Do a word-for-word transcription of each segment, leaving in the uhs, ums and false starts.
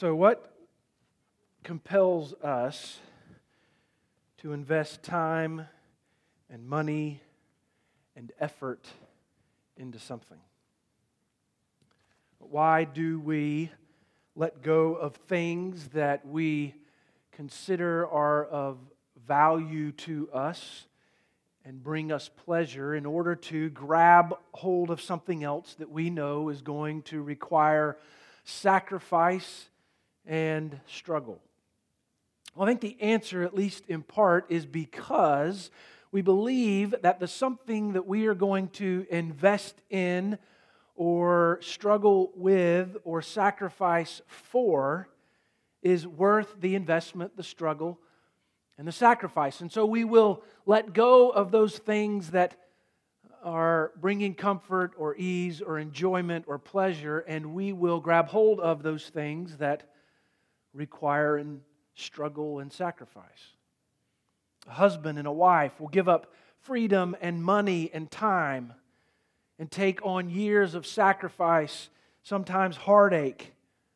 So what compels us to invest time and money and effort into something? Why do we let go of things that we consider are of value to us and bring us pleasure in order to grab hold of something else that we know is going to require sacrifice and struggle? Well, I think the answer, at least in part, is because we believe that the something that we are going to invest in or struggle with or sacrifice for is worth the investment, the struggle, and the sacrifice. And so we will let go of those things that are bringing comfort or ease or enjoyment or pleasure, and we will grab hold of those things that require and struggle and sacrifice. A husband and a wife will give up freedom and money and time and take on years of sacrifice, sometimes heartache,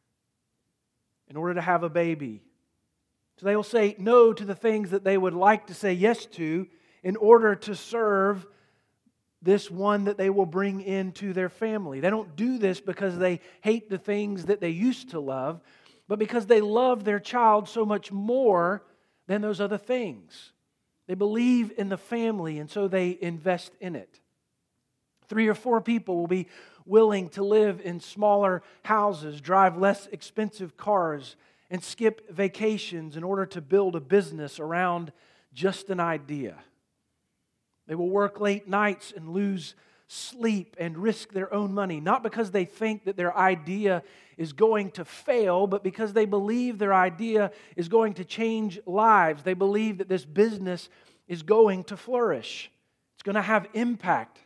in order to have a baby. So they will say no to the things that they would like to say yes to in order to serve this one that they will bring into their family. They don't do this because they hate the things that they used to love, but because they love their child so much more than those other things. They believe in the family, and so they invest in it. Three or four people will be willing to live in smaller houses, drive less expensive cars, and skip vacations in order to build a business around just an idea. They will work late nights and lose sleep and risk their own money, not because they think that their idea is going to fail, but because they believe their idea is going to change lives. They believe that this business is going to flourish. It's going to have impact.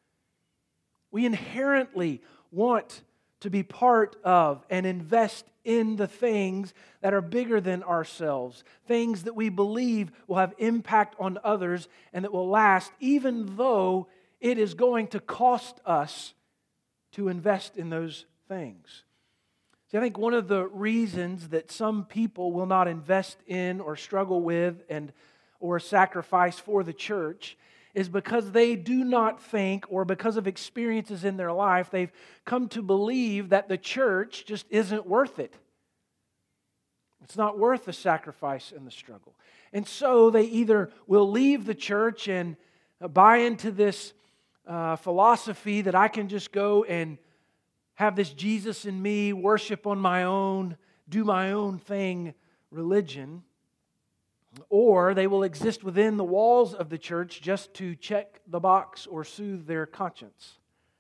We inherently want to be part of and invest in the things that are bigger than ourselves, things that we believe will have impact on others and that will last, even though it is going to cost us to invest in those things. See, I think one of the reasons that some people will not invest in or struggle with and or sacrifice for the church is because they do not think, or because of experiences in their life, they've come to believe that the church just isn't worth it. It's not worth the sacrifice and the struggle. And so they either will leave the church and buy into this uh, philosophy that I can just go and have this Jesus in me, worship on my own, do my own thing religion. Or they will exist within the walls of the church just to check the box or soothe their conscience.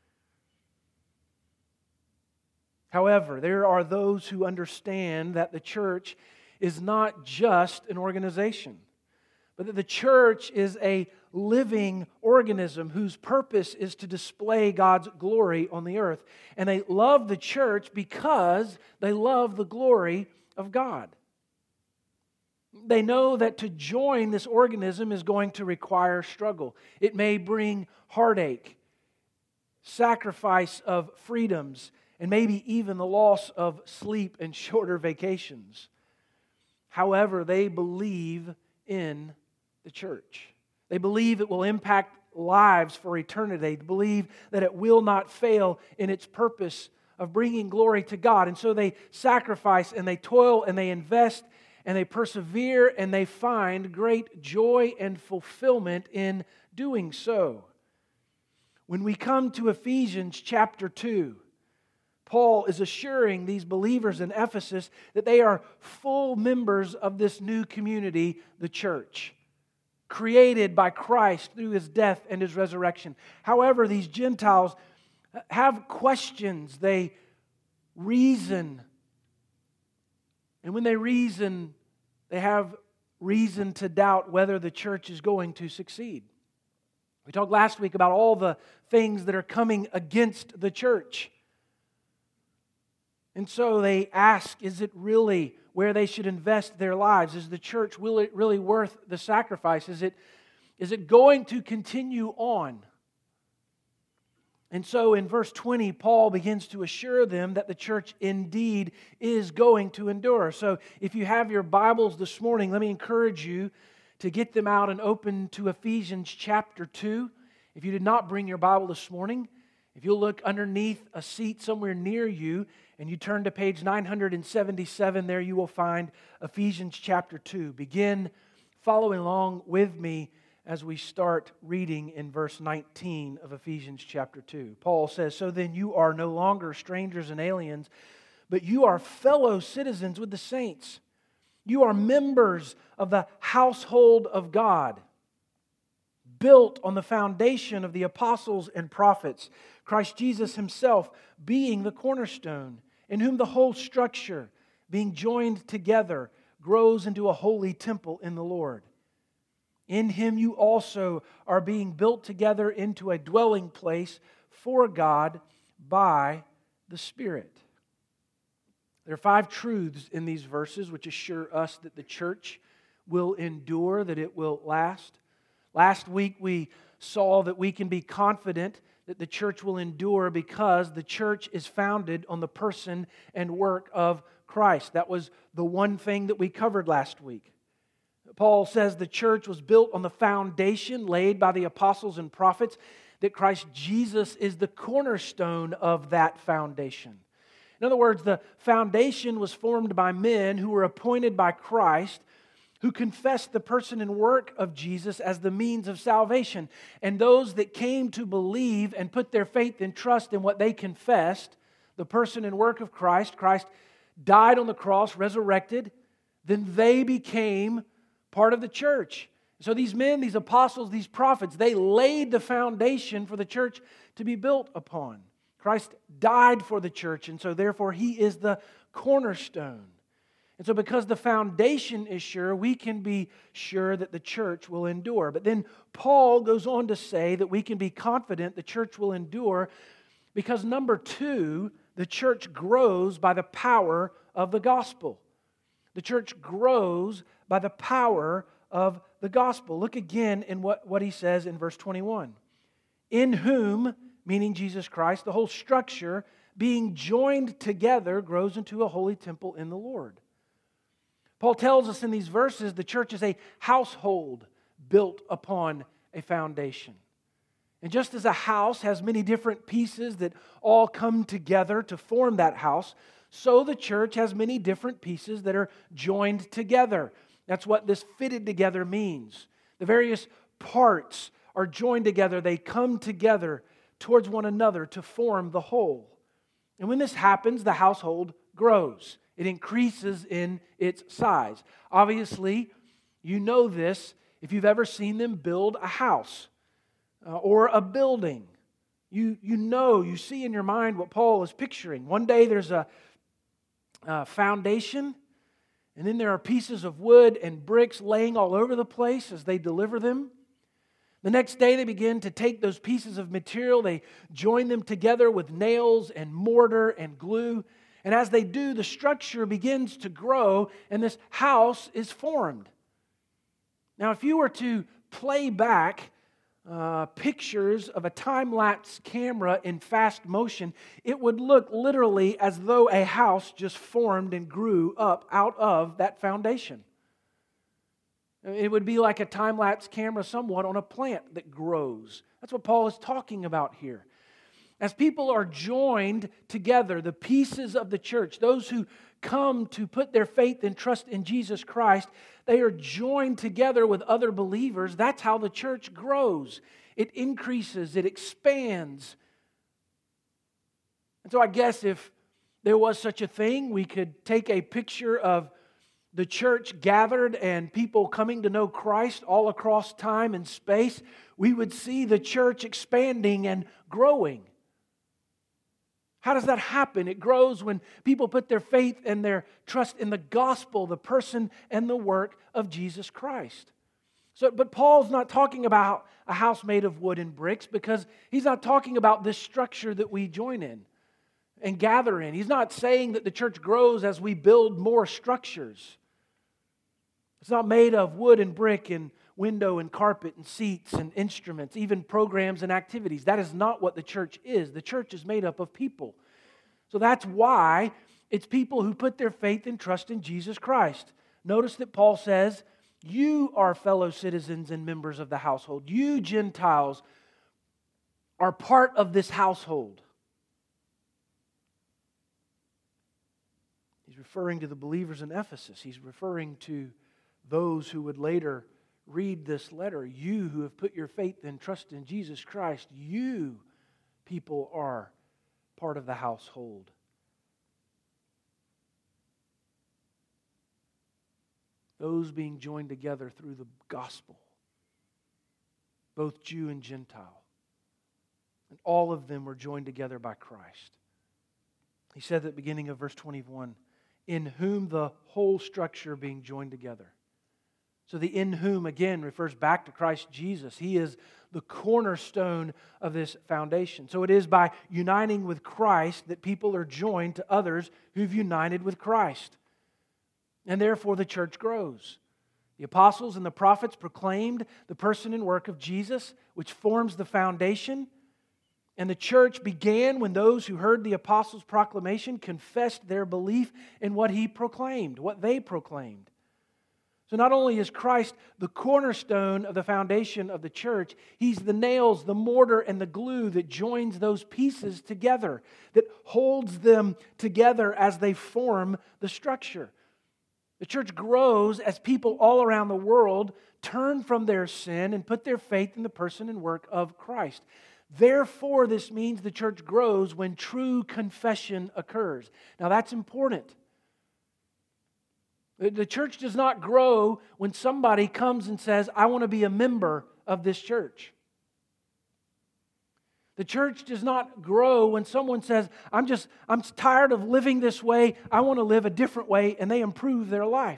However, there are those who understand that the church is not just an organization, but that the church is a living organism whose purpose is to display God's glory on the earth. And they love the church because they love the glory of God. They know that to join this organism is going to require struggle. It may bring heartache, sacrifice of freedoms, and maybe even the loss of sleep and shorter vacations. However, they believe in the church. They believe it will impact lives for eternity. They believe that it will not fail in its purpose of bringing glory to God. And so they sacrifice and they toil and they invest and they persevere and they find great joy and fulfillment in doing so. When we come to Ephesians chapter two, Paul is assuring these believers in Ephesus that they are full members of this new community, the church, created by Christ through His death and His resurrection. However, these Gentiles have questions. They reason. And when they reason, they have reason to doubt whether the church is going to succeed. We talked last week about all the things that are coming against the church. And so they ask, is it really where they should invest their lives? Is the church really, really worth the sacrifice? Is it, is it going to continue on? And so in verse twenty, Paul begins to assure them that the church indeed is going to endure. So if you have your Bibles this morning, let me encourage you to get them out and open to Ephesians chapter two. If you did not bring your Bible this morning, if you'll look underneath a seat somewhere near you and you turn to page nine seventy-seven, there you will find Ephesians chapter two. Begin following along with me as we start reading in verse nineteen of Ephesians chapter two. Paul says, "So then you are no longer strangers and aliens, but you are fellow citizens with the saints. You are members of the household of God, built on the foundation of the apostles and prophets, Christ Jesus Himself being the cornerstone, in whom the whole structure, being joined together, grows into a holy temple in the Lord. In Him you also are being built together into a dwelling place for God by the Spirit." There are five truths in these verses which assure us that the church will endure, that it will last. Last week we saw that we can be confident that the church will endure because the church is founded on the person and work of Christ. That was the one thing that we covered last week. Paul says the church was built on the foundation laid by the apostles and prophets, that Christ Jesus is the cornerstone of that foundation. In other words, the foundation was formed by men who were appointed by Christ, who confessed the person and work of Jesus as the means of salvation. And those that came to believe and put their faith and trust in what they confessed, the person and work of Christ, Christ died on the cross, resurrected, then they became part of the church. So these men, these apostles, these prophets, they laid the foundation for the church to be built upon. Christ died for the church, and so therefore He is the cornerstone. And so because the foundation is sure, we can be sure that the church will endure. But then Paul goes on to say that we can be confident the church will endure because, number two, the church grows by the power of the gospel. The church grows by the power of the gospel. Look again in what, what he says in verse twenty-one. "In whom," meaning Jesus Christ, "the whole structure, being joined together, grows into a holy temple in the Lord." Paul tells us in these verses the church is a household built upon a foundation. And just as a house has many different pieces that all come together to form that house, so the church has many different pieces that are joined together. That's what this fitted together means. The various parts are joined together. They come together towards one another to form the whole. And when this happens, the household grows. It increases in its size. Obviously, you know this if you've ever seen them build a house uh, or a building. You, you know, you see in your mind what Paul is picturing. One day there's a, a foundation, and then there are pieces of wood and bricks laying all over the place as they deliver them. The next day they begin to take those pieces of material, they join them together with nails and mortar and glue. And as they do, the structure begins to grow and this house is formed. Now, if you were to play back uh, pictures of a time-lapse camera in fast motion, it would look literally as though a house just formed and grew up out of that foundation. It would be like a time-lapse camera somewhat on a plant that grows. That's what Paul is talking about here. As people are joined together, the pieces of the church, those who come to put their faith and trust in Jesus Christ, they are joined together with other believers. That's how the church grows. It increases, it expands. And so I guess if there was such a thing, we could take a picture of the church gathered and people coming to know Christ all across time and space. We would see the church expanding and growing. How does that happen? It grows when people put their faith and their trust in the gospel, the person and the work of Jesus Christ. So, but Paul's not talking about a house made of wood and bricks because he's not talking about this structure that we join in and gather in. He's not saying that the church grows as we build more structures. It's not made of wood and brick and window and carpet and seats and instruments, even programs and activities. That is not what the church is. The church is made up of people. So that's why it's people who put their faith and trust in Jesus Christ. Notice that Paul says, you are fellow citizens and members of the household. You Gentiles are part of this household. He's referring to the believers in Ephesus. He's referring to those who would later read this letter. You who have put your faith and trust in Jesus Christ, you people are part of the household. Those being joined together through the gospel, both Jew and Gentile. And all of them were joined together by Christ. He said at the beginning of verse twenty-one, in whom the whole structure being joined together. So the in whom, again, refers back to Christ Jesus. He is the cornerstone of this foundation. So it is by uniting with Christ that people are joined to others who've united with Christ. And therefore the church grows. The apostles and the prophets proclaimed the person and work of Jesus, which forms the foundation. And the church began when those who heard the apostles' proclamation confessed their belief in what he proclaimed, what they proclaimed. So not only is Christ the cornerstone of the foundation of the church, He's the nails, the mortar, and the glue that joins those pieces together, that holds them together as they form the structure. The church grows as people all around the world turn from their sin and put their faith in the person and work of Christ. Therefore, this means the church grows when true confession occurs. Now that's important. The church does not grow when somebody comes and says, I want to be a member of this church. The church does not grow when someone says, I'm just, I'm tired of living this way, I want to live a different way, and they improve their life.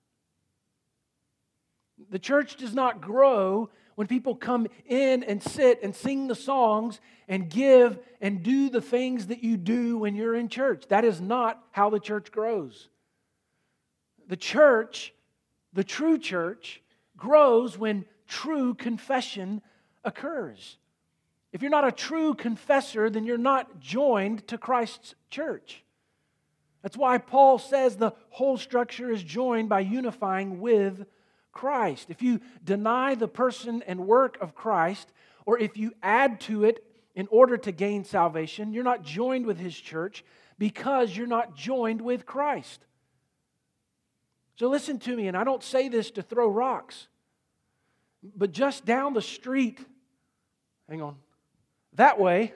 The church does not grow when people come in and sit and sing the songs and give and do the things that you do when you're in church. That is not how the church grows. The church, the true church, grows when true confession occurs. If you're not a true confessor, then you're not joined to Christ's church. That's why Paul says the whole structure is joined by unifying with Christ. If you deny the person and work of Christ, or if you add to it in order to gain salvation, you're not joined with His church because you're not joined with Christ. So listen to me, and I don't say this to throw rocks, but just down the street, hang on, that way,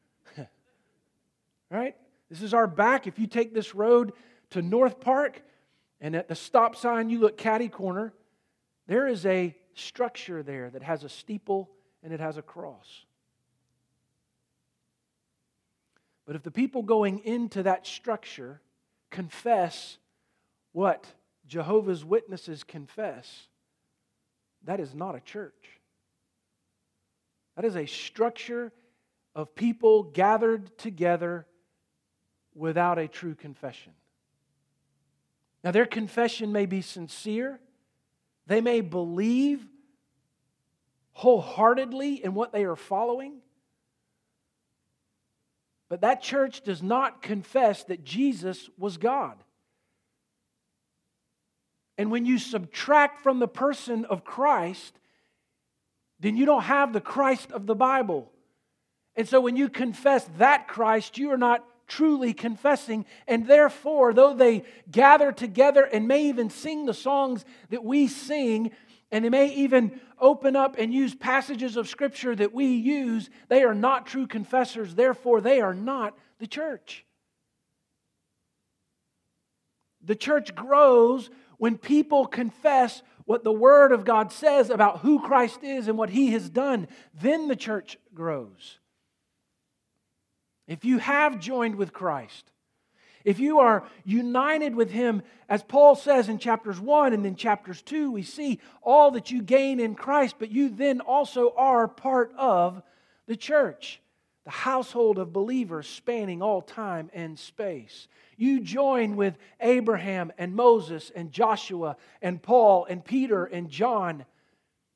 right? This is our back. If you take this road to North Park, and at the stop sign you look catty corner, there is a structure there that has a steeple and it has a cross. But if the people going into that structure confess what Jehovah's Witnesses confess, that is not a church. That is a structure of people gathered together without a true confession. Now, their confession may be sincere. They may believe wholeheartedly in what they are following. But that church does not confess that Jesus was God. And when you subtract from the person of Christ, then you don't have the Christ of the Bible. And so when you confess that Christ, you are not truly confessing. And therefore, though they gather together and may even sing the songs that we sing, and they may even open up and use passages of Scripture that we use, they are not true confessors. Therefore, they are not the church. The church grows when people confess what the Word of God says about who Christ is and what He has done. Then the church grows. If you have joined with Christ, if you are united with Him, as Paul says in chapters one and then chapters two, we see all that you gain in Christ, but you then also are part of the church, the household of believers spanning all time and space. You join with Abraham and Moses and Joshua and Paul and Peter and John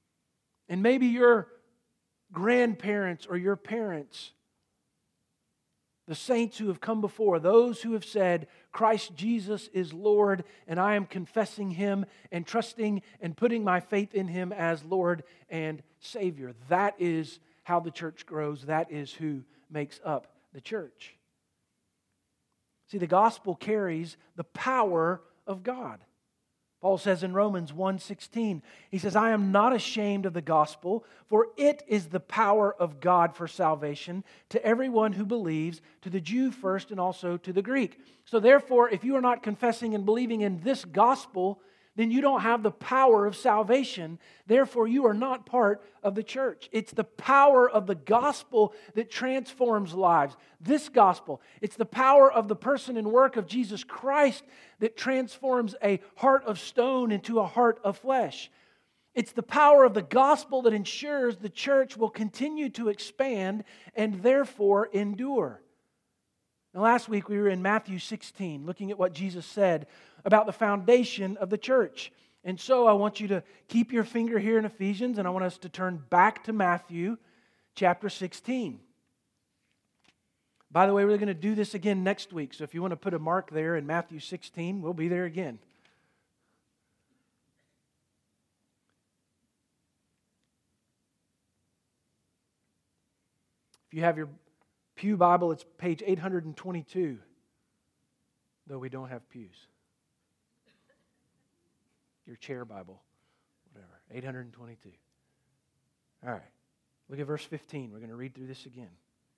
And maybe your grandparents or your parents, the saints who have come before, those who have said, Christ Jesus is Lord, and I am confessing Him and trusting and putting my faith in Him as Lord and Savior. That is how the church grows. That is who makes up the church. See, the gospel carries the power of God. Paul says in Romans one sixteen, he says, I am not ashamed of the gospel, for it is the power of God for salvation to everyone who believes, to the Jew first and also to the Greek. So therefore, if you are not confessing and believing in this gospel, then you don't have the power of salvation. Therefore, you are not part of the church. It's the power of the gospel that transforms lives. This gospel, it's the power of the person and work of Jesus Christ that transforms a heart of stone into a heart of flesh. It's the power of the gospel that ensures the church will continue to expand and therefore endure. Now, last week we were in Matthew sixteen, looking at what Jesus said about the foundation of the church. And so I want you to keep your finger here in Ephesians, and I want us to turn back to Matthew chapter sixteen. By the way, we're going to do this again next week, so if you want to put a mark there in Matthew sixteen, we'll be there again. If you have your Pew Bible, it's page eight hundred twenty-two, though we don't have pews. Your chair Bible, whatever, eight hundred twenty-two. All right, look at verse fifteen. We're going to read through this again.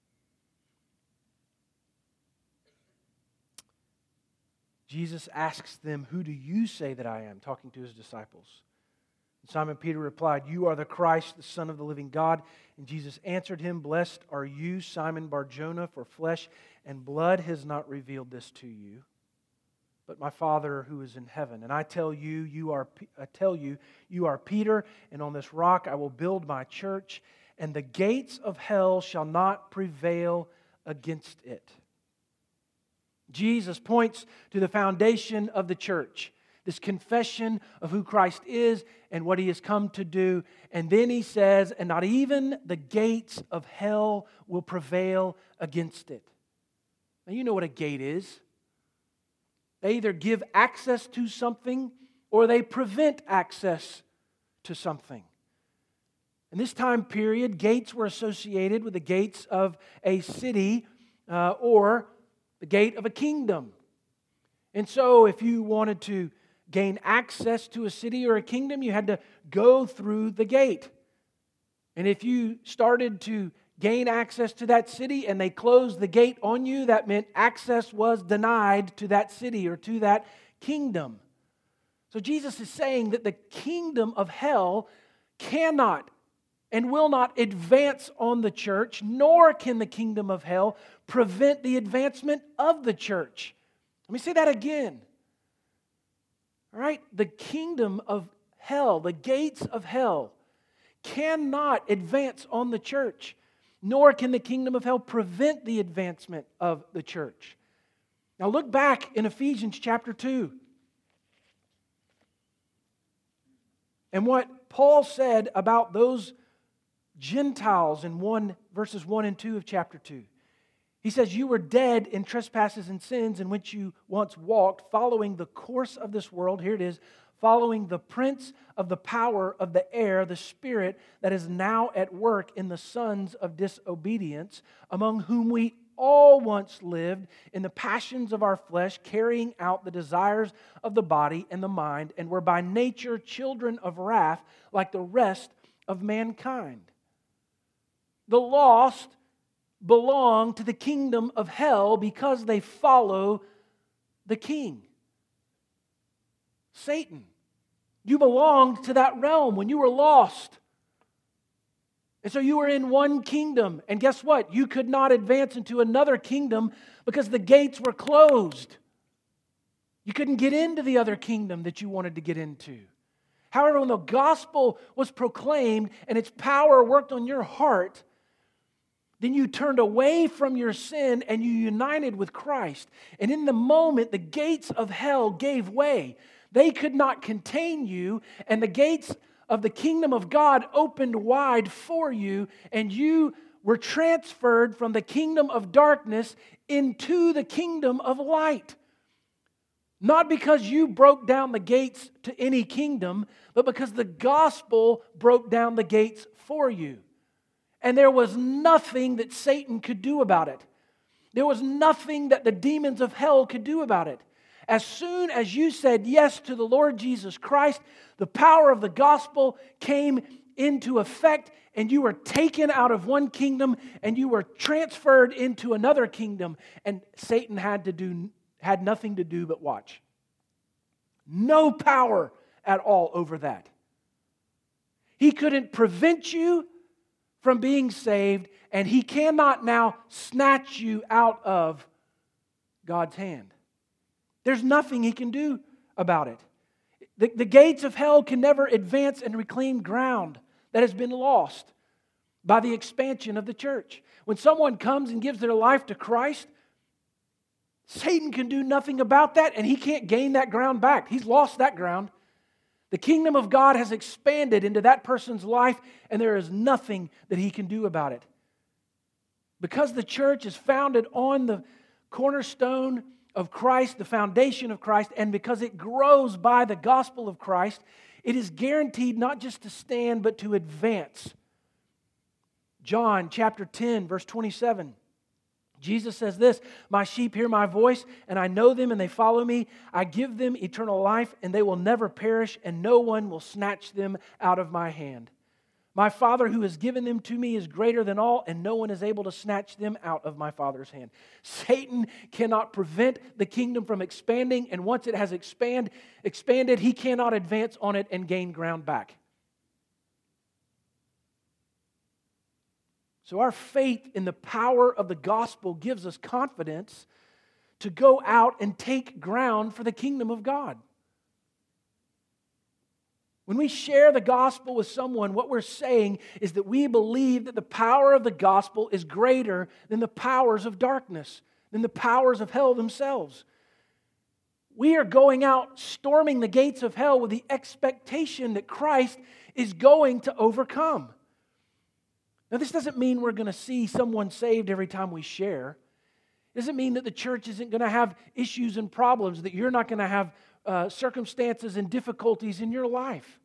Jesus asks them, who do you say that I am? Talking to His disciples. Simon Peter replied, you are the Christ, the Son of the living God. And Jesus answered him, blessed are you, Simon Bar-Jonah, for flesh and blood has not revealed this to you, but my Father who is in heaven. And I tell you, you are I tell you, you are Peter, and on this rock I will build my church, and the gates of hell shall not prevail against it. Jesus points to the foundation of the church, this confession of who Christ is and what He has come to do. And then He says, and not even the gates of hell will prevail against it. Now you know what a gate is. They either give access to something or they prevent access to something. In this time period, gates were associated with the gates of a city uh, or the gate of a kingdom. And so if you wanted to gain access to a city or a kingdom, you had to go through the gate. And if you started to gain access to that city and they closed the gate on you, that meant access was denied to that city or to that kingdom. So Jesus is saying that the kingdom of hell cannot and will not advance on the church, nor can the kingdom of hell prevent the advancement of the church. Let me say that again. All right? The kingdom of hell, the gates of hell, cannot advance on the church, nor can the kingdom of hell prevent the advancement of the church. Now look back in Ephesians chapter two. And what Paul said about those Gentiles in one verses one and two of chapter two. He says, you were dead in trespasses and sins in which you once walked, following the course of this world. Here it is, following the prince of the power of the air, the spirit that is now at work in the sons of disobedience, among whom we all once lived in the passions of our flesh, carrying out the desires of the body and the mind, and were by nature children of wrath like the rest of mankind. The lost belong to the kingdom of hell because they follow the king, Satan. You belonged to that realm when you were lost. And so you were in one kingdom. And guess what? You could not advance into another kingdom because the gates were closed. You couldn't get into the other kingdom that you wanted to get into. However, when the gospel was proclaimed and its power worked on your heart, then you turned away from your sin and you united with Christ. And in the moment, the gates of hell gave way. They could not contain you, and the gates of the kingdom of God opened wide for you, and you were transferred from the kingdom of darkness into the kingdom of light. Not because you broke down the gates to any kingdom, but because the gospel broke down the gates for you. And there was nothing that Satan could do about it. There was nothing that the demons of hell could do about it. As soon as you said yes to the Lord Jesus Christ, the power of the gospel came into effect, and you were taken out of one kingdom and you were transferred into another kingdom, and Satan had to do had nothing to do but watch. No power at all over that. He couldn't prevent you from being saved, and he cannot now snatch you out of God's hand. There's nothing he can do about it. The, the gates of hell can never advance and reclaim ground that has been lost by the expansion of the church. When someone comes and gives their life to Christ, Satan can do nothing about that, and he can't gain that ground back. He's lost that ground. The kingdom of God has expanded into that person's life, and there is nothing that he can do about it. Because the church is founded on the cornerstone of Christ, the foundation of Christ, and because it grows by the gospel of Christ, it is guaranteed not just to stand, but to advance. John chapter ten, verse twenty-seven. Jesus says this, "My sheep hear my voice, and I know them, and they follow me. I give them eternal life, and they will never perish, and no one will snatch them out of my hand. My Father who has given them to me is greater than all, and no one is able to snatch them out of my Father's hand." Satan cannot prevent the kingdom from expanding, and once it has expand, expanded, he cannot advance on it and gain ground back. So our faith in the power of the gospel gives us confidence to go out and take ground for the kingdom of God. When we share the gospel with someone, what we're saying is that we believe that the power of the gospel is greater than the powers of darkness, than the powers of hell themselves. We are going out storming the gates of hell with the expectation that Christ is going to overcome. Now, this doesn't mean we're going to see someone saved every time we share. It doesn't mean that the church isn't going to have issues and problems, that you're not going to have uh, circumstances and difficulties in your life.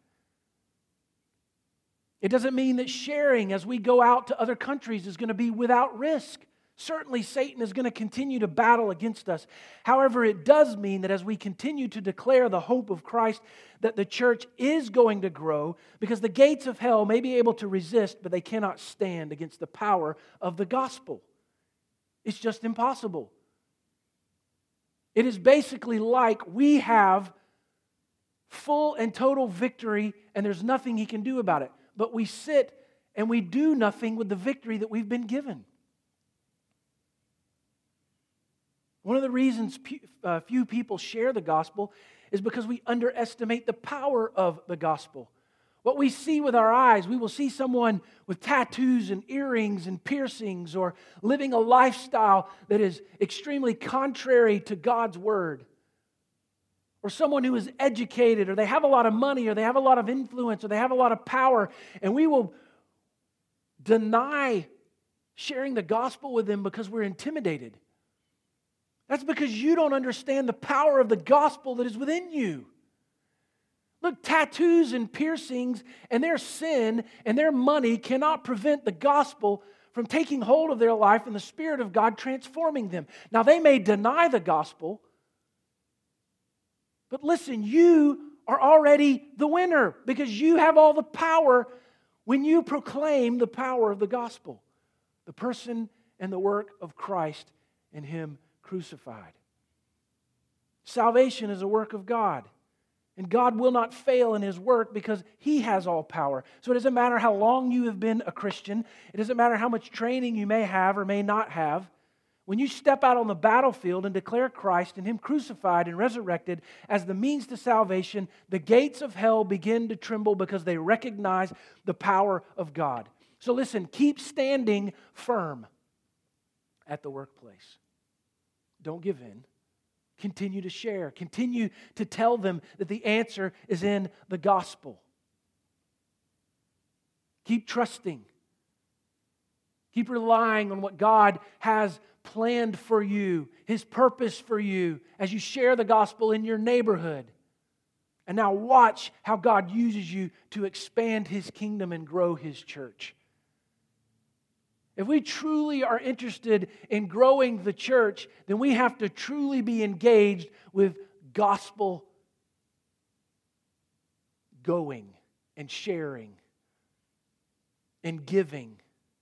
It doesn't mean that sharing as we go out to other countries is going to be without risk. Certainly, Satan is going to continue to battle against us. However, it does mean that as we continue to declare the hope of Christ, that the church is going to grow, because the gates of hell may be able to resist, but they cannot stand against the power of the gospel. It's just impossible. It is basically like we have full and total victory, and there's nothing he can do about it. But we sit and we do nothing with the victory that we've been given. One of the reasons few people share the gospel is because we underestimate the power of the gospel. What we see with our eyes, we will see someone with tattoos and earrings and piercings, or living a lifestyle that is extremely contrary to God's word. Or someone who is educated, or they have a lot of money, or they have a lot of influence, or they have a lot of power, and we will deny sharing the gospel with them because we're intimidated. That's because you don't understand the power of the gospel that is within you. Look, tattoos and piercings and their sin and their money cannot prevent the gospel from taking hold of their life and the Spirit of God transforming them. Now, they may deny the gospel, but listen, you are already the winner, because you have all the power when you proclaim the power of the gospel, the person and the work of Christ and Him crucified. Salvation is a work of God, and God will not fail in His work because He has all power. So it doesn't matter how long you have been a Christian. It doesn't matter how much training you may have or may not have. When you step out on the battlefield and declare Christ and Him crucified and resurrected as the means to salvation, the gates of hell begin to tremble because they recognize the power of God. So listen, keep standing firm at the workplace. Don't give in. Continue to share. Continue to tell them that the answer is in the gospel. Keep trusting. Keep relying on what God has planned for you, His purpose for you as you share the gospel in your neighborhood. And now watch how God uses you to expand His kingdom and grow His church. If we truly are interested in growing the church, then we have to truly be engaged with gospel going and sharing and giving.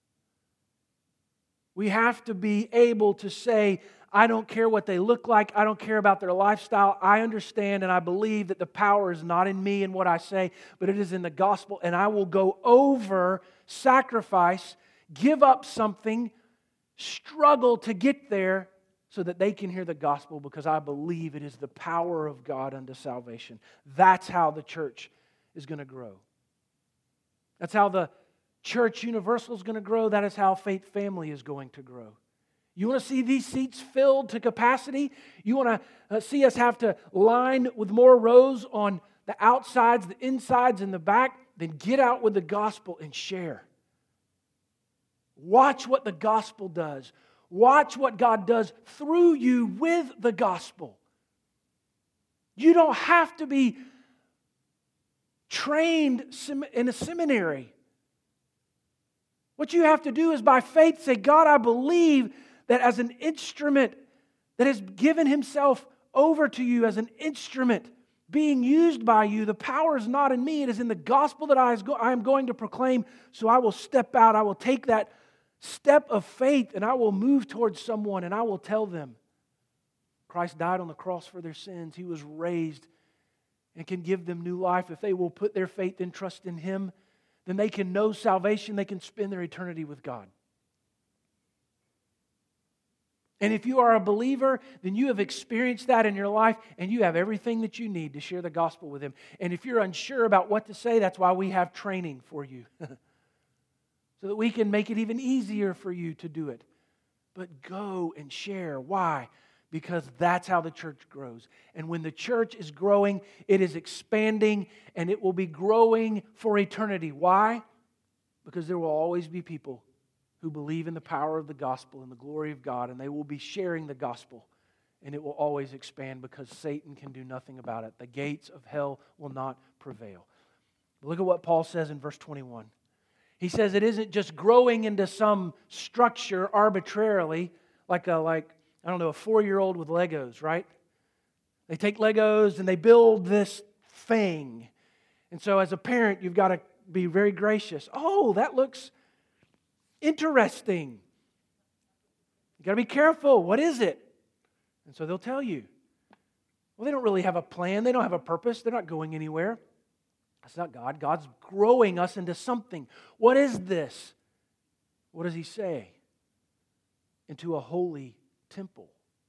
We have to be able to say, I don't care what they look like. I don't care about their lifestyle. I understand and I believe that the power is not in me and what I say, but it is in the gospel. And I will go over, sacrifice, give up something, struggle to get there so that they can hear the gospel because I believe it is the power of God unto salvation. That's how the church is going to grow. That's how the Church Universal is going to grow. That is how Faith Family is going to grow. You want to see these seats filled to capacity? You want to uh, see us have to line with more rows on the outsides, the insides, and the back? Then get out with the gospel and share. Watch what the gospel does. Watch what God does through you with the gospel. You don't have to be trained in a seminary. What you have to do is by faith say, God, I believe that as an instrument that has given Himself over to you as an instrument being used by you, the power is not in me. It is in the gospel that I am going to proclaim. So I will step out. I will take that step of faith and I will move towards someone and I will tell them Christ died on the cross for their sins. He was raised and can give them new life. If they will put their faith and trust in Him, then they can know salvation. They can spend their eternity with God. And if you are a believer, then you have experienced that in your life and you have everything that you need to share the gospel with Him. And if you're unsure about what to say, that's why we have training for you. So that we can make it even easier for you to do it. But go and share. Why? Because that's how the church grows. And when the church is growing, it is expanding and it will be growing for eternity. Why? Because there will always be people who believe in the power of the gospel and the glory of God, and they will be sharing the gospel, and it will always expand because Satan can do nothing about it. The gates of hell will not prevail. Look at what Paul says in verse twenty-one. He says it isn't just growing into some structure arbitrarily, like a like I don't know, a four-year-old with Legos, right? They take Legos and they build this thing. And so as a parent, you've got to be very gracious. Oh, that looks interesting. You've got to be careful. What is it? And so they'll tell you. Well, they don't really have a plan. They don't have a purpose. They're not going anywhere. That's not God. God's growing us into something. What is this? What does He say? Into a holy temple.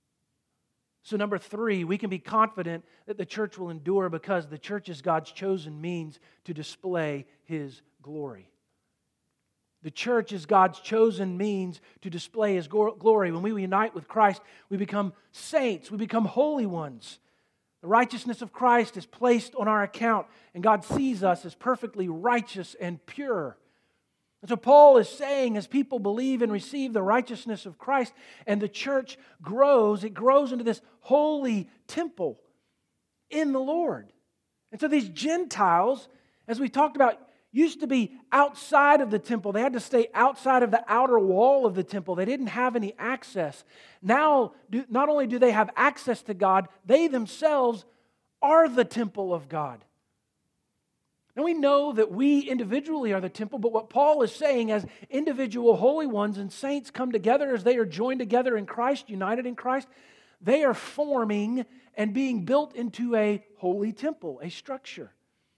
So number three, we can be confident that the church will endure because the church is God's chosen means to display His glory. The church is God's chosen means to display His glory. When we unite with Christ, we become saints. We become holy ones. The righteousness of Christ is placed on our account, and God sees us as perfectly righteous and pure. And so Paul is saying, as people believe and receive the righteousness of Christ, and the church grows, it grows into this holy temple in the Lord. And so these Gentiles, as we talked about, used to be outside of the temple. They had to stay outside of the outer wall of the temple. They didn't have any access. Now, do, not only do they have access to God, they themselves are the temple of God. Now we know that we individually are the temple, but what Paul is saying, as individual holy ones and saints come together, as they are joined together in Christ, united in Christ, they are forming and being built into a holy temple, a structure.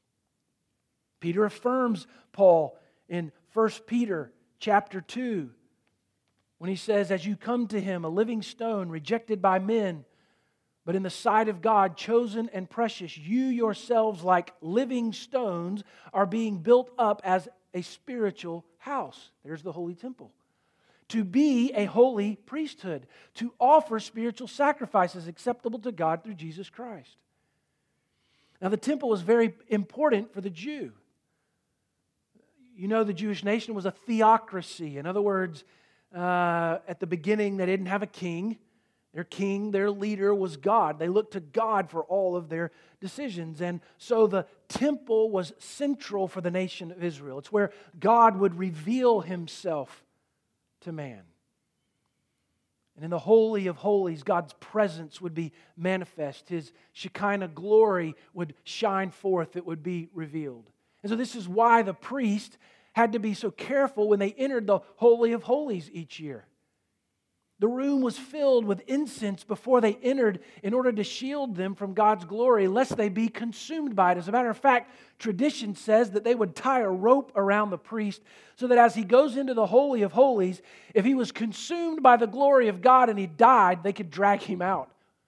Peter affirms Paul in First Peter chapter two when he says, as you come to Him, a living stone rejected by men, but in the sight of God, chosen and precious, you yourselves, like living stones, are being built up as a spiritual house. There's the holy temple. To be a holy priesthood, to offer spiritual sacrifices acceptable to God through Jesus Christ. Now, the temple is very important for the Jew. you know the Jewish nation was a theocracy. In other words, uh, at the beginning they didn't have a king. Their king, their leader was God. They looked to God for all of their decisions. And so the temple was central for the nation of Israel. It's where God would reveal Himself to man. And in the Holy of Holies, God's presence would be manifest. His Shekinah glory would shine forth. It would be revealed. And so this is why the priest had to be so careful when they entered the Holy of Holies each year. The room was filled with incense before they entered in order to shield them from God's glory, lest they be consumed by it. As a matter of fact, tradition says that they would tie a rope around the priest so that as he goes into the Holy of Holies, if he was consumed by the glory of God and he died, they could drag him out.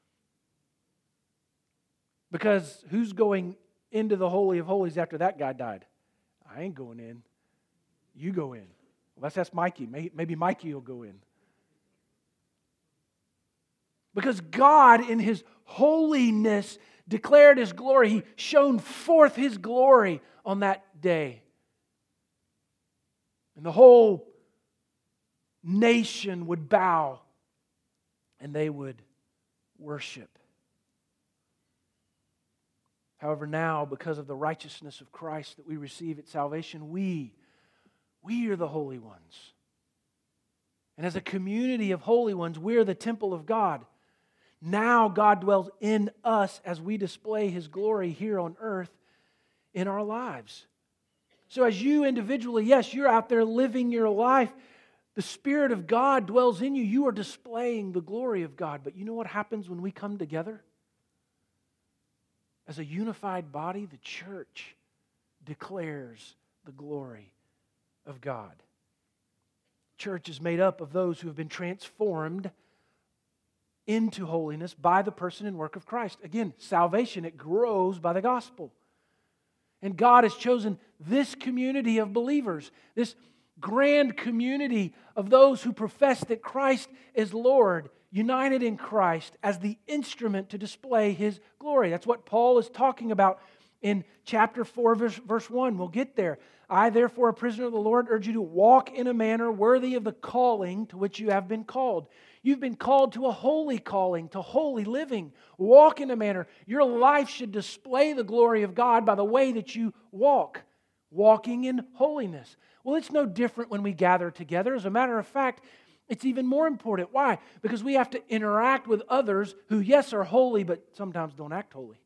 Because who's going into the Holy of Holies after that guy died? I ain't going in. You go in. Well, let's ask Mikey. Maybe Mikey will go in. Because God in His holiness declared His glory. He shone forth His glory on that day. And the whole nation would bow and they would worship. However, now, because of the righteousness of Christ that we receive at salvation, we, we are the holy ones. And as a community of holy ones, we're the temple of God. Now God dwells in us as we display His glory here on earth in our lives. So as you individually, yes, you're out there living your life. The Spirit of God dwells in you. You are displaying the glory of God. But you know what happens when we come together? As a unified body, the church declares the glory of God. Church is made up of those who have been transformed into holiness by the person and work of Christ. Again, salvation, it grows by the gospel. And God has chosen this community of believers, this grand community of those who profess that Christ is Lord, united in Christ as the instrument to display His glory. That's what Paul is talking about in chapter four, verse, verse one. We'll get there. I, therefore, a prisoner of the Lord, urge you to walk in a manner worthy of the calling to which you have been called. You've been called to a holy calling, to holy living. Walk in a manner. Your life should display the glory of God by the way that you walk, walking in holiness. Well, it's no different when we gather together. As a matter of fact, it's even more important. Why? Because we have to interact with others who, yes, are holy, but sometimes don't act holy.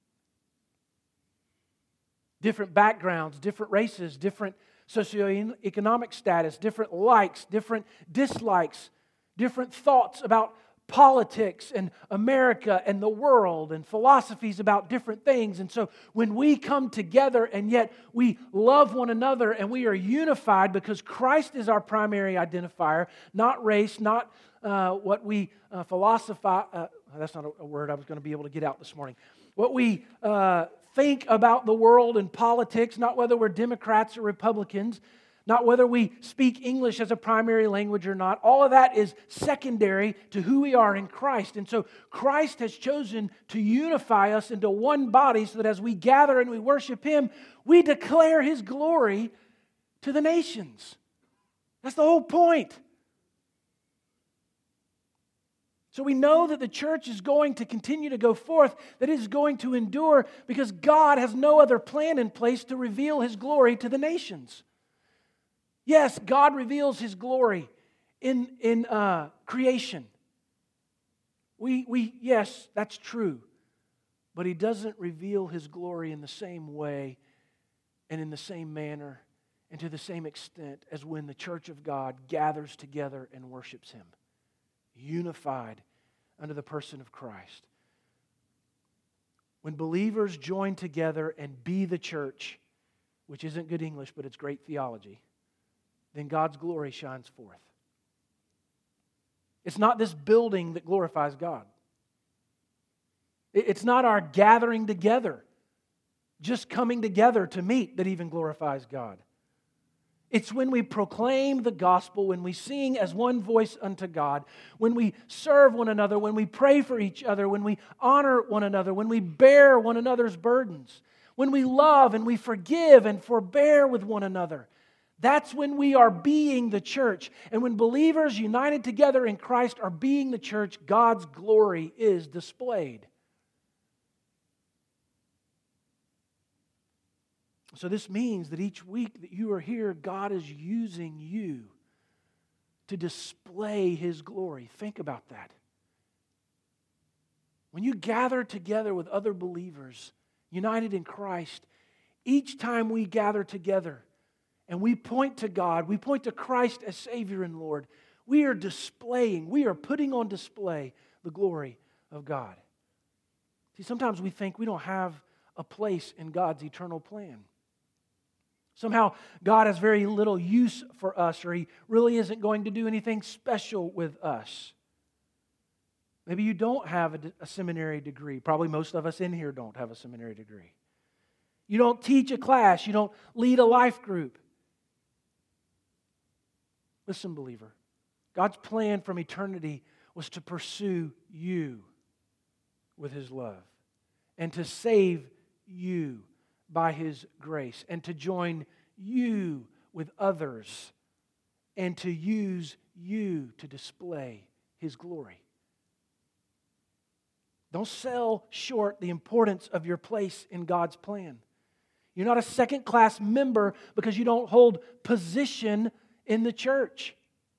Different backgrounds, different races, different socioeconomic status, different likes, different dislikes, different thoughts about politics and America and the world and philosophies about different things. And so when we come together and yet we love one another and we are unified because Christ is our primary identifier, not race, not uh, what we uh, philosophize. Uh, that's not a, a word I was going to be able to get out this morning. What we uh, think about the world and politics, not whether we're Democrats or Republicans, not whether we speak English as a primary language or not. All of that is secondary to who we are in Christ. And so Christ has chosen to unify us into one body so that as we gather and we worship Him, we declare His glory to the nations. That's the whole point. So we know that the church is going to continue to go forth, that it is going to endure because God has no other plan in place to reveal His glory to the nations. Yes, God reveals His glory in, in uh, creation. We, we, yes, that's true. But He doesn't reveal His glory in the same way and in the same manner and to the same extent as when the church of God gathers together and worships Him, unified under the person of Christ. When believers join together and be the church, which isn't good English, but it's great theology, then God's glory shines forth. It's not this building that glorifies God. It's not our gathering together, just coming together to meet, that even glorifies God. It's when we proclaim the gospel, when we sing as one voice unto God, when we serve one another, when we pray for each other, when we honor one another, when we bear one another's burdens, when we love and we forgive and forbear with one another. That's when we are being the church. And when believers united together in Christ are being the church, God's glory is displayed. So this means that each week that you are here, God is using you to display His glory. Think about that. When you gather together with other believers, united in Christ, each time we gather together and we point to God, we point to Christ as Savior and Lord, we are displaying, we are putting on display the glory of God. See, sometimes we think we don't have a place in God's eternal plan. Somehow God has very little use for us, or He really isn't going to do anything special with us. Maybe you don't have a, a seminary degree. Probably most of us in here don't have a seminary degree. You don't teach a class. You don't lead a life group. Listen, believer, God's plan from eternity was to pursue you with His love and to save you by His grace and to join you with others and to use you to display His glory. Don't sell short the importance of your place in God's plan. You're not a second-class member because you don't hold position in the church.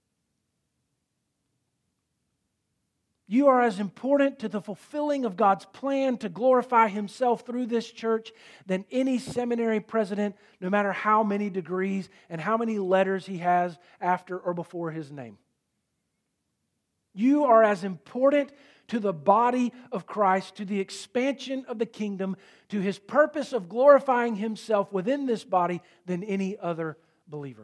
You are as important to the fulfilling of God's plan to glorify Himself through this church than any seminary president, no matter how many degrees and how many letters he has after or before his name. You are as important to the body of Christ, to the expansion of the kingdom, to His purpose of glorifying Himself within this body than any other believer.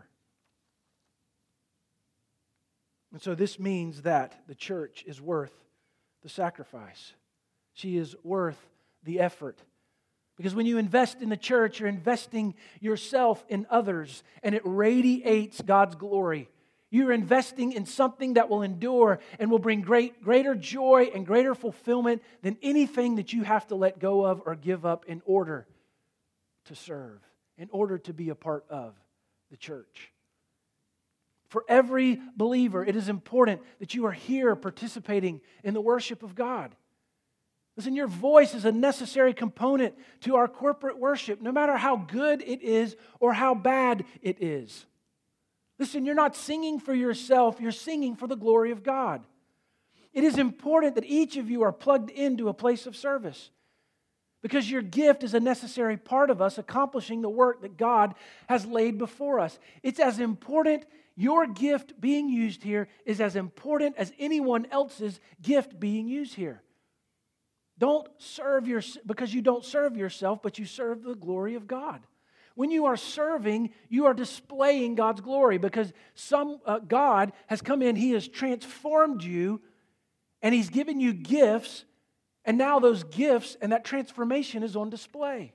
And so this means that the church is worth the sacrifice. She is worth the effort. Because when you invest in the church, you're investing yourself in others, and it radiates God's glory. You're investing in something that will endure and will bring great, greater joy and greater fulfillment than anything that you have to let go of or give up in order to serve, in order to be a part of the church. For every believer, it is important that you are here participating in the worship of God. Listen, your voice is a necessary component to our corporate worship, no matter how good it is or how bad it is. Listen, you're not singing for yourself, you're singing for the glory of God. It is important that each of you are plugged into a place of service because your gift is a necessary part of us accomplishing the work that God has laid before us. It's as important, your gift being used here is as important as anyone else's gift being used here. Don't serve your, because you don't serve yourself, but you serve the glory of God. When you are serving, you are displaying God's glory because some uh, God has come in, He has transformed you, and He's given you gifts, and now those gifts and that transformation is on display.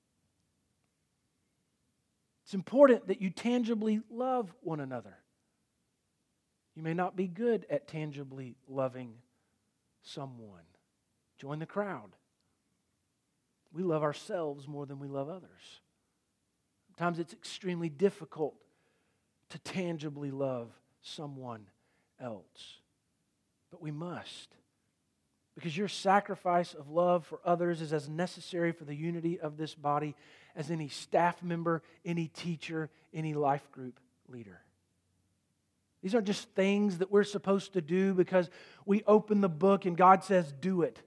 It's important that you tangibly love one another. You may not be good at tangibly loving someone. Join the crowd. We love ourselves more than we love others. Sometimes it's extremely difficult to tangibly love someone else. But we must. Because your sacrifice of love for others is as necessary for the unity of this body as any staff member, any teacher, any life group leader. These aren't just things that we're supposed to do because we open the book and God says, do it.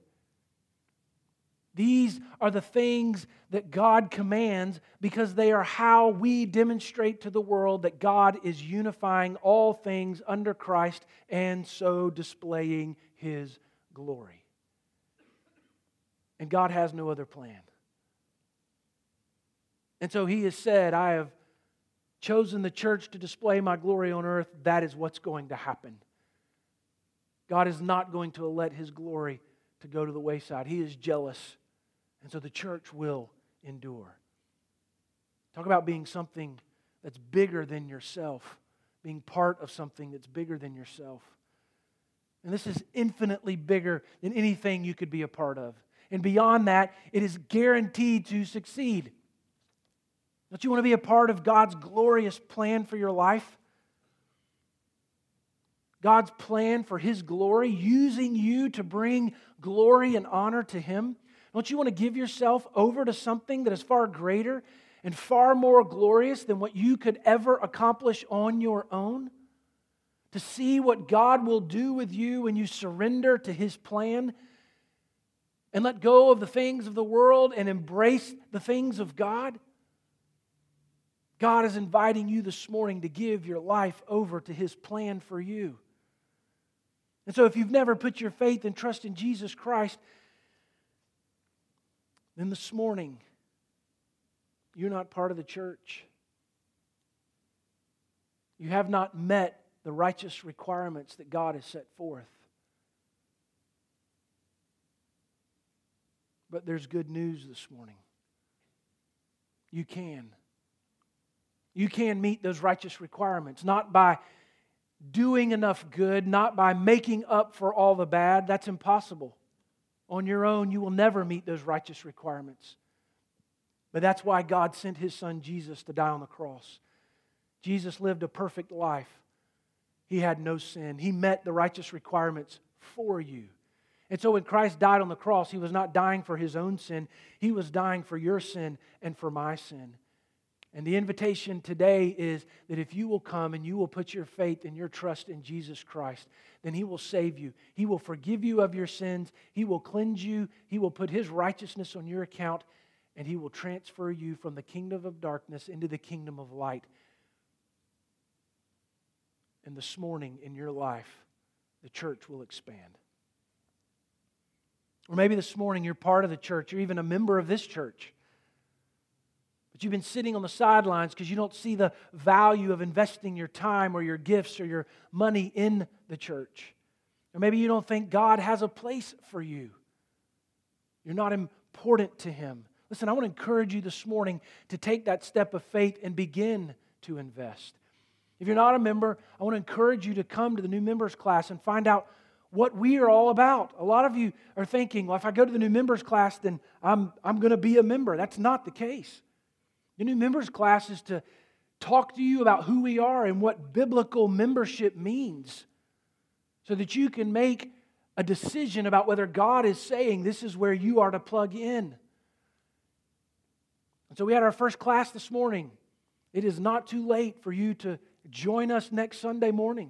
These are the things that God commands because they are how we demonstrate to the world that God is unifying all things under Christ and so displaying His glory. And God has no other plan. And so He has said, I have chosen the church to display my glory on earth. That is what's going to happen. God is not going to let His glory to go to the wayside. He is jealous. And so the church will endure. Talk about being something that's bigger than yourself. Being part of something that's bigger than yourself. And this is infinitely bigger than anything you could be a part of. And beyond that, it is guaranteed to succeed. Don't you want to be a part of God's glorious plan for your life? God's plan for His glory, using you to bring glory and honor to Him? Don't you want to give yourself over to something that is far greater and far more glorious than what you could ever accomplish on your own? To see what God will do with you when you surrender to His plan and let go of the things of the world and embrace the things of God? God is inviting you this morning to give your life over to His plan for you. And so if you've never put your faith and trust in Jesus Christ, then this morning, you're not part of the church. You have not met the righteous requirements that God has set forth. But there's good news this morning. You can. You can meet those righteous requirements, not by doing enough good, not by making up for all the bad. That's impossible. On your own, you will never meet those righteous requirements. But that's why God sent His Son Jesus to die on the cross. Jesus lived a perfect life. He had no sin. He met the righteous requirements for you. And so when Christ died on the cross, He was not dying for His own sin. He was dying for your sin and for my sin. And the invitation today is that if you will come and you will put your faith and your trust in Jesus Christ, then He will save you. He will forgive you of your sins. He will cleanse you. He will put His righteousness on your account, and He will transfer you from the kingdom of darkness into the kingdom of light. And this morning in your life, the church will expand. Or maybe this morning you're part of the church. You're even a member of this church. But you've been sitting on the sidelines because you don't see the value of investing your time or your gifts or your money in the church. Or maybe you don't think God has a place for you. You're not important to Him. Listen, I want to encourage you this morning to take that step of faith and begin to invest. If you're not a member, I want to encourage you to come to the new members class and find out what we are all about. A lot of you are thinking, well, if I go to the new members class, then I'm, I'm going to be a member. That's not the case. The new members class is to talk to you about who we are and what biblical membership means so that you can make a decision about whether God is saying this is where you are to plug in. And so we had our first class this morning. It is not too late for you to join us next Sunday morning.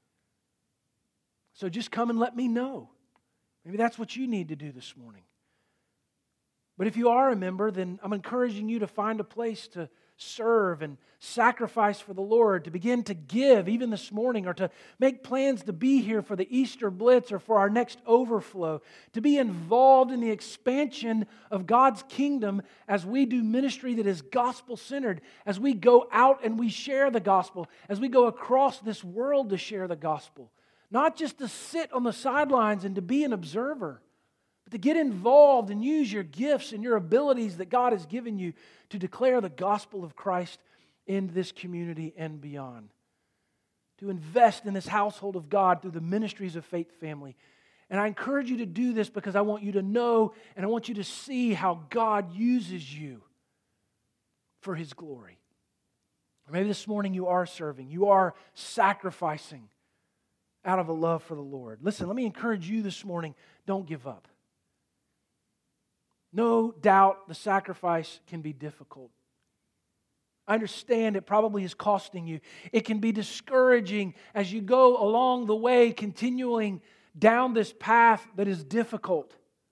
So just come and let me know. Maybe that's what you need to do this morning. But if you are a member, then I'm encouraging you to find a place to serve and sacrifice for the Lord, to begin to give even this morning, or to make plans to be here for the Easter Blitz or for our next overflow, to be involved in the expansion of God's kingdom as we do ministry that is gospel-centered, as we go out and we share the gospel, as we go across this world to share the gospel. Not just to sit on the sidelines and to be an observer, but to get involved and use your gifts and your abilities that God has given you to declare the gospel of Christ in this community and beyond. To invest in this household of God through the ministries of Faith Family. And I encourage you to do this because I want you to know and I want you to see how God uses you for His glory. Or maybe this morning you are serving, you are sacrificing out of a love for the Lord. Listen, let me encourage you this morning, don't give up. No doubt the sacrifice can be difficult. I understand it probably is costing you. It can be discouraging as you go along the way, continuing down this path that is difficult.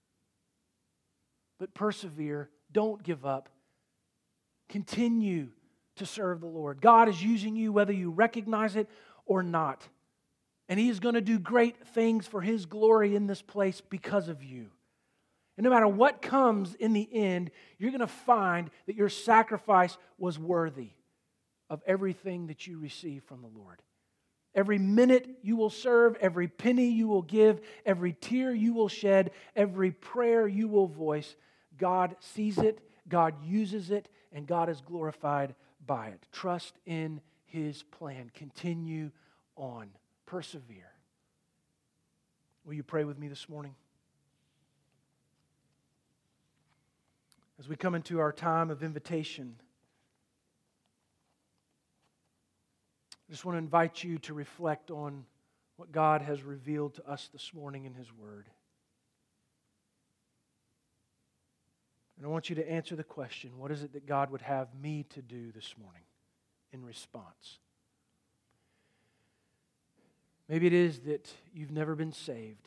But persevere. Don't give up. Continue to serve the Lord. God is using you whether you recognize it or not. And He is going to do great things for His glory in this place because of you. And no matter what comes in the end, you're going to find that your sacrifice was worthy of everything that you receive from the Lord. Every minute you will serve, every penny you will give, every tear you will shed, every prayer you will voice, God sees it, God uses it, and God is glorified by it. Trust in His plan. Continue on. Persevere. Will you pray with me this morning? As we come into our time of invitation, I just want to invite you to reflect on what God has revealed to us this morning in His Word. And I want you to answer the question, what is it that God would have me to do this morning in response? Maybe it is that you've never been saved.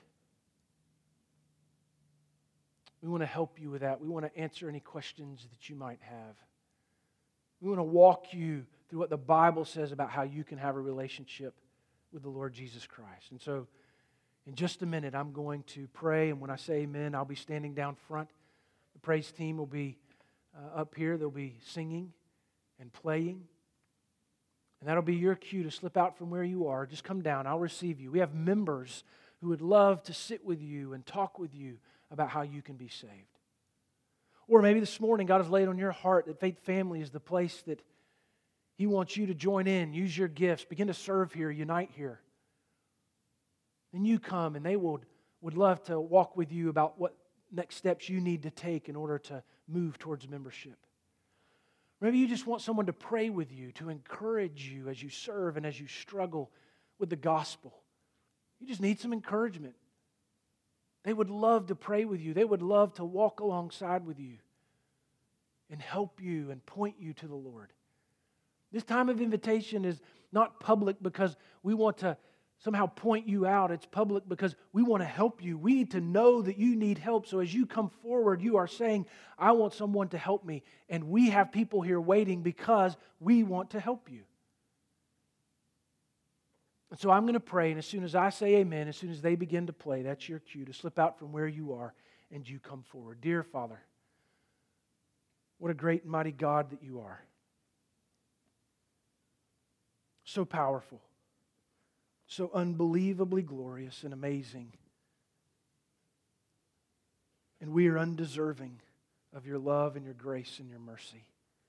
We want to help you with that. We want to answer any questions that you might have. We want to walk you through what the Bible says about how you can have a relationship with the Lord Jesus Christ. And so, in just a minute, I'm going to pray, and when I say amen, I'll be standing down front. The praise team will be uh, up here. They'll be singing and playing. And that'll be your cue to slip out from where you are. Just come down. I'll receive you. We have members who would love to sit with you and talk with you about how you can be saved. Or maybe this morning God has laid on your heart that Faith Family is the place that He wants you to join in, use your gifts, begin to serve here, unite here. Then you come and they would, would love to walk with you about what next steps you need to take in order to move towards membership. Maybe you just want someone to pray with you, to encourage you as you serve and as you struggle with the gospel. You just need some encouragement. They would love to pray with you. They would love to walk alongside with you and help you and point you to the Lord. This time of invitation is not public because we want to somehow point you out. It's public because we want to help you. We need to know that you need help. So as you come forward, you are saying, I want someone to help me. And we have people here waiting because we want to help you. And so I'm going to pray, and as soon as I say amen, as soon as they begin to play, that's your cue to slip out from where you are and you come forward. Dear Father, what a great and mighty God that you are. So powerful, so unbelievably glorious and amazing. And we are undeserving of your love and your grace and your mercy.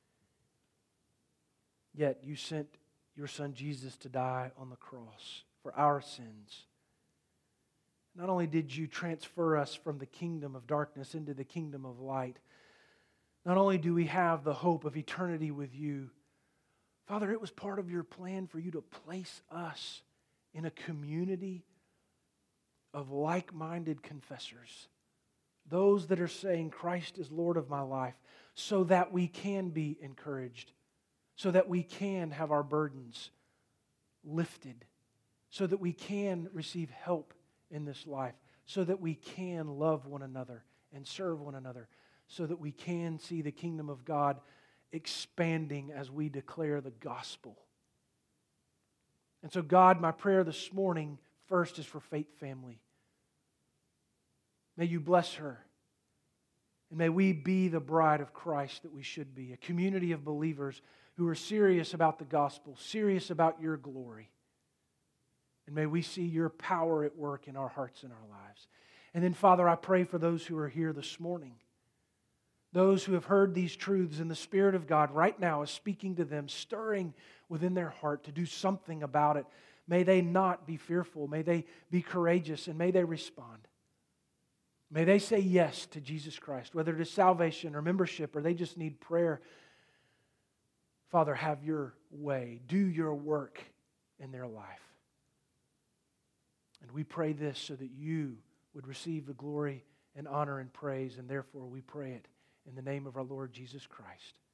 Yet you sent your Son Jesus to die on the cross for our sins. Not only did you transfer us from the kingdom of darkness into the kingdom of light, not only do we have the hope of eternity with you, Father, it was part of your plan for you to place us in a community of like-minded confessors, those that are saying Christ is Lord of my life, so that we can be encouraged, so that we can have our burdens lifted, so that we can receive help in this life, so that we can love one another and serve one another, so that we can see the kingdom of God expanding as we declare the gospel. And so, God, my prayer this morning first is for Faith Family. May you bless her. And may we be the bride of Christ that we should be, a community of believers who are serious about the gospel, serious about your glory. And may we see your power at work in our hearts and our lives. And then, Father, I pray for those who are here this morning, those who have heard these truths, and the Spirit of God right now is speaking to them, stirring within their heart to do something about it. May they not be fearful. May they be courageous, and may they respond. May they say yes to Jesus Christ, whether it is salvation or membership or they just need prayer. Father, have your way. Do your work in their life. And we pray this so that you would receive the glory and honor and praise, and therefore we pray it in the name of our Lord Jesus Christ.